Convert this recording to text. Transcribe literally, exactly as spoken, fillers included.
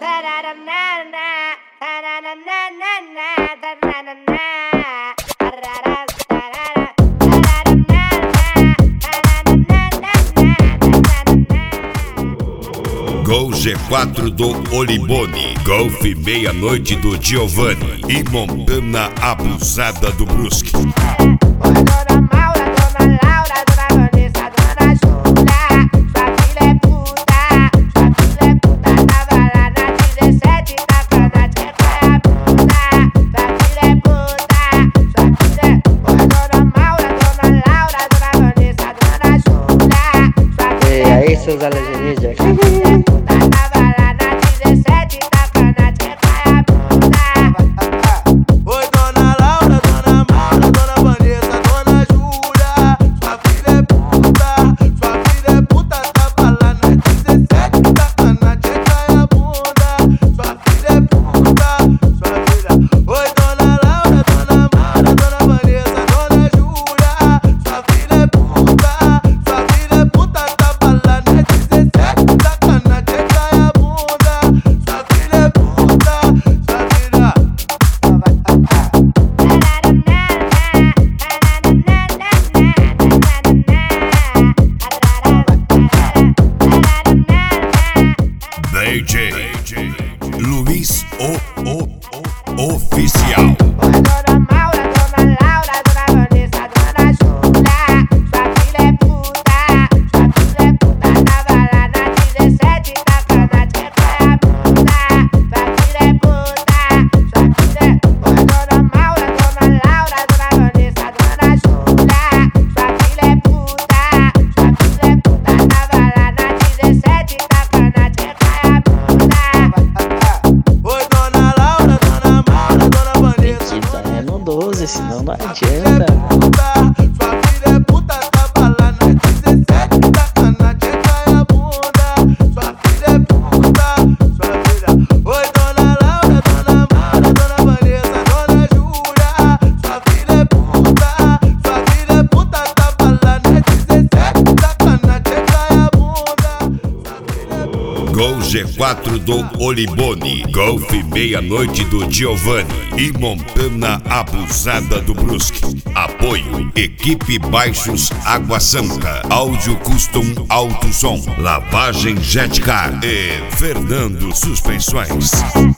Gol G quatro do Olibone, Golf Meia-Noite do Giovanni e Montana Abusada do Brusque. E aí, seus alienígenas? D J Luiz o, o, o Oficial. Senão não adianta. Gol G quatro do Olibone, Golf Meia-Noite do Giovanni e Montana Abusada do Brusque. Apoio Equipe Baixos Água Santa, Áudio Custom Alto Som, Lavagem Jetcar e Fernando Suspensões.